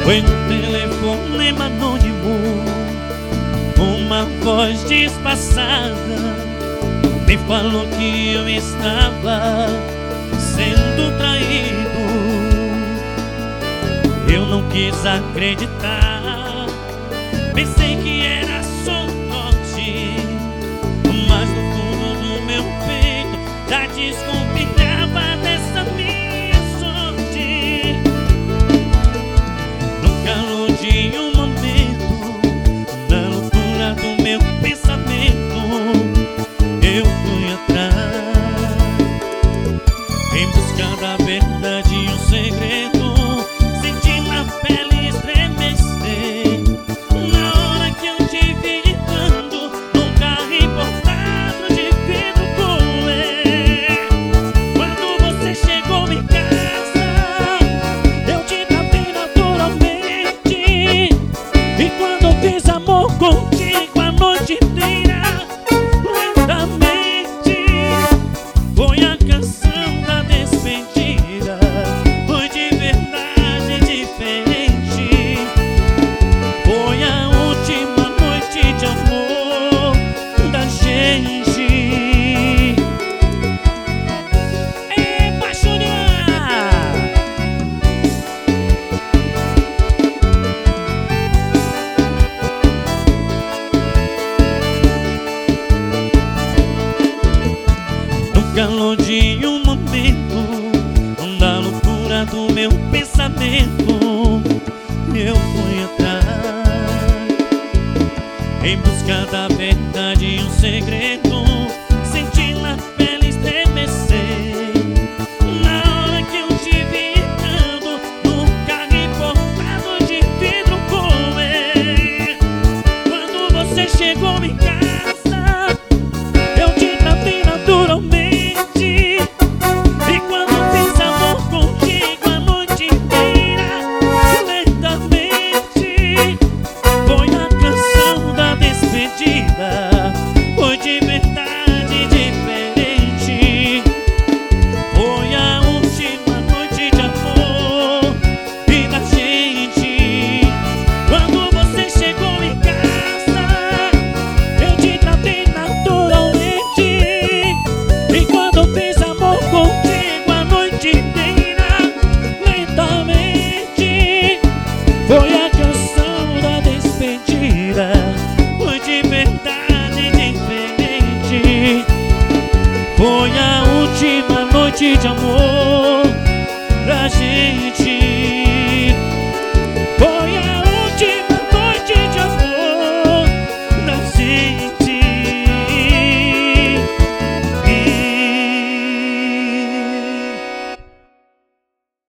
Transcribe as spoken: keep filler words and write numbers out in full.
Foi no telefonema anônimo, uma voz disfarçada me falou que eu estava sendo traído. Eu não quis acreditar, pensei que era só sorte, mas no fundo do meu peito já desconfiava dessa minha sorte. No calor de um momento, na loucura do meu pensamento, eu fui atrás, em busca da verdade e um segredo. Senti na pele estremecer na hora que eu te vi entrando num carro importado de vidro cooler. Quando você chegou em casa, eu te tratei naturalmente, e quando eu fiz amor contigo a noite inteira, lentamente, foi a canção da despedida. Foi de verdade diferente, foi a última noite de amor da gente. Epa, Júnior! No calor de um momento, na loucura do meu pensamento, eu fui atrás, em busca da verdade e um segredo. Senti na pele estremecer na hora que eu te vi entrando num carro importado de vidro cooler. Quando você chegou em casa, eu te tratei naturalmente, e quando fiz amor contigo a noite inteira, lentamente, foi a canção da despedida. Foi de verdade diferente, foi a última noite de amor e da gente. Quando você chegou em casa, eu te tratei naturalmente, e quando eu fiz amor contigo a noite inteira, lentamente, foi a canção da despedida. Foi de verdade diferente, foi a última noite de amor pra gente. Foi a última noite de amor pra gente.